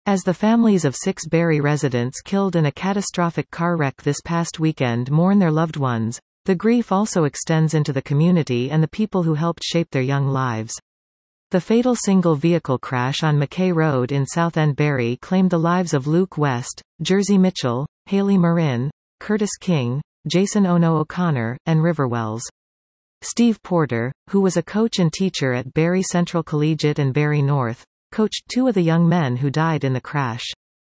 As the families of 6 Barrie residents killed in a catastrophic car wreck this past weekend mourn their loved ones, the grief also extends into the community and the people who helped shape their young lives. The fatal single-vehicle crash on McKay Road in Southend Barrie claimed the lives of Luke West, Jersey Mitchell, Haley Marin, Curtis King, Jason Ono O'Connor, and River Wells. Steve Porter, who was a coach and teacher at Barrie Central Collegiate and Barrie North, coached 2 of the young men who died in the crash.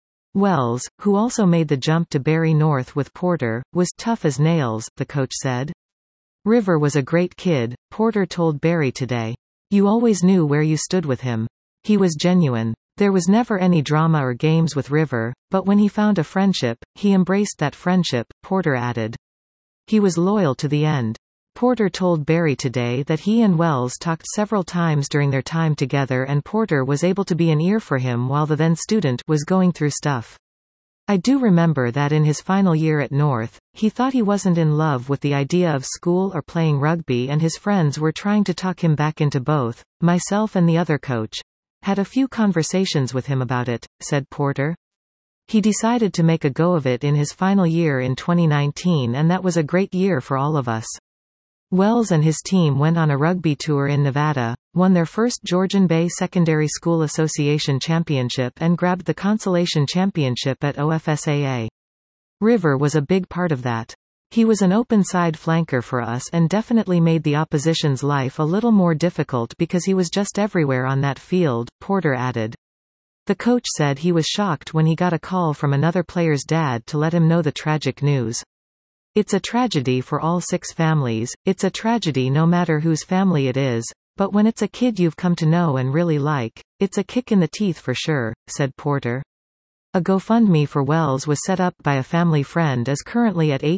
Wells, who also made the jump to Barrie North with Porter, was tough as nails, the coach said. River was a great kid, Porter told Barrie Today. You always knew where you stood with him. He was genuine. There was never any drama or games with River, but when he found a friendship, he embraced that friendship, Porter added. He was loyal to the end. Porter told Barrie Today that he and Wells talked several times during their time together and Porter was able to be an ear for him while the then student was going through stuff. I do remember that in his final year at North, he thought he wasn't in love with the idea of school or playing rugby and his friends were trying to talk him back into both. Myself and the other coach had a few conversations with him about it, said Porter. He decided to make a go of it in his final year in 2019 and that was a great year for all of us. Wells and his team went on a rugby tour in Nevada, won their first Georgian Bay Secondary School Association Championship and grabbed the Consolation Championship at OFSAA. River was a big part of that. He was an open side flanker for us and definitely made the opposition's life a little more difficult because he was just everywhere on that field, Porter added. The coach said he was shocked when he got a call from another player's dad to let him know the tragic news. It's a tragedy for all 6 families, it's a tragedy no matter whose family it is, but when it's a kid you've come to know and really like, it's a kick in the teeth for sure, said Porter. A GoFundMe for Wells was set up by a family friend is currently at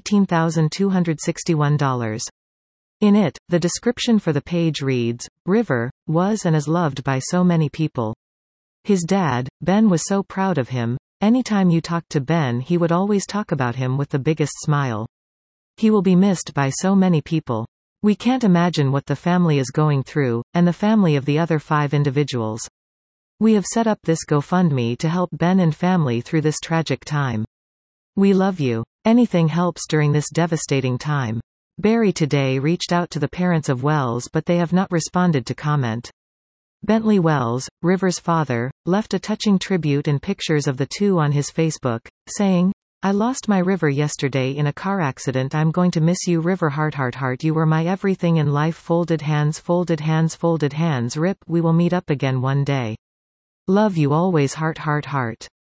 $18,261. In it, the description for the page reads, River was and is loved by so many people. His dad, Ben, was so proud of him. Anytime you talked to Ben he would always talk about him with the biggest smile. He will be missed by so many people. We can't imagine what the family is going through, and the family of the other 5 individuals. We have set up this GoFundMe to help Ben and family through this tragic time. We love you. Anything helps during this devastating time. Barrie Today reached out to the parents of Wells but they have not responded to comment. Bentley Wells, River's father, left a touching tribute and pictures of the 2 on his Facebook, saying, I lost my River yesterday in a car accident. I'm going to miss you, River. Heart, heart, heart. You were my everything in life. Folded hands, folded hands, folded hands. Rip. We will meet up again one day. Love you always. Heart, heart, heart.